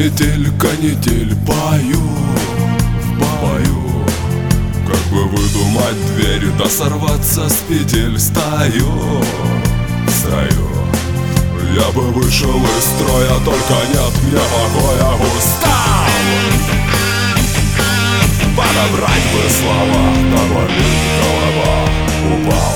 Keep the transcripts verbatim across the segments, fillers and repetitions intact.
метель, канитель, пою, пою. Как бы выдумать дверь, да сорваться с петель. Стою, стою. Я бы вышел из строя, только нет мне покоя. Устал подобрать бы слова, да болит голова. Упал.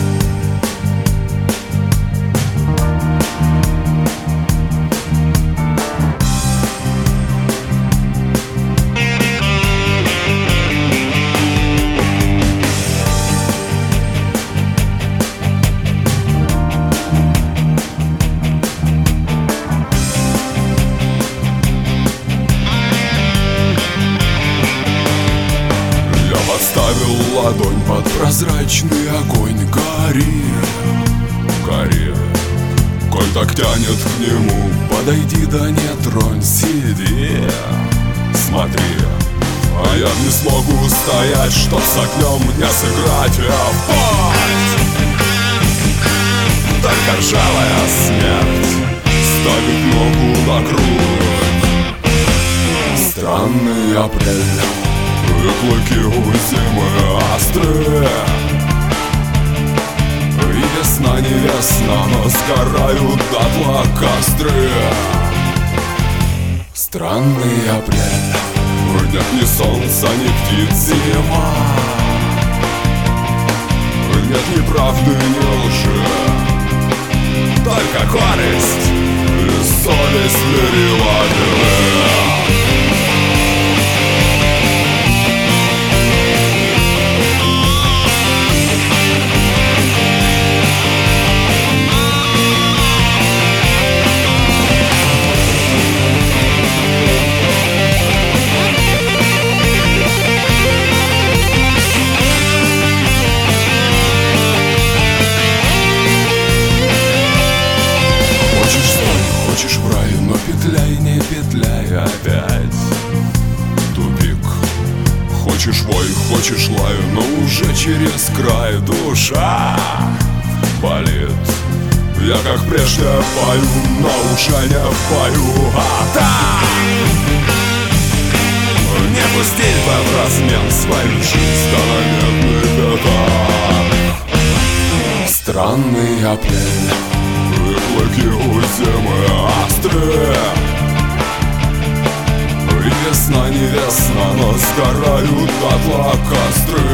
Подставил ладонь под прозрачный огонь. Гори, гори. Коль так тянет к нему, подойди да не тронь. Сиди, смотри. А я не смогу стоять, чтоб с огнем не сыграть. Я в путь. Только ржавая смерть ставит ногу на круг. Странный апрель, и клыки у зимы острые. И весна не весна, но сгорают дотла костры. Странный апрель, нет ни солнца, ни птиц. Зима, нет ни правды, ни лжи, только горесть и совесть переводила. Хочешь в рай, но петляй, не петляй опять. Тупик. Хочешь вой, хочешь лай, но уже через край. Душа болит. Я как прежде пою, но уже не пою. А так не пустить бы в размен свою жизнь, да на медный пятак. Странный апрель, и клыки у зимы острые. И весна не весна, но сгорают дотла костры.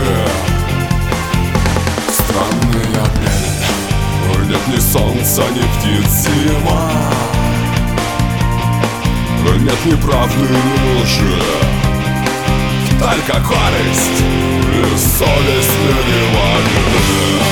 Странный апрель, нет ни солнца, ни птиц. Зима, нет ни правды, ни лжи, только горесть и совесть переводит.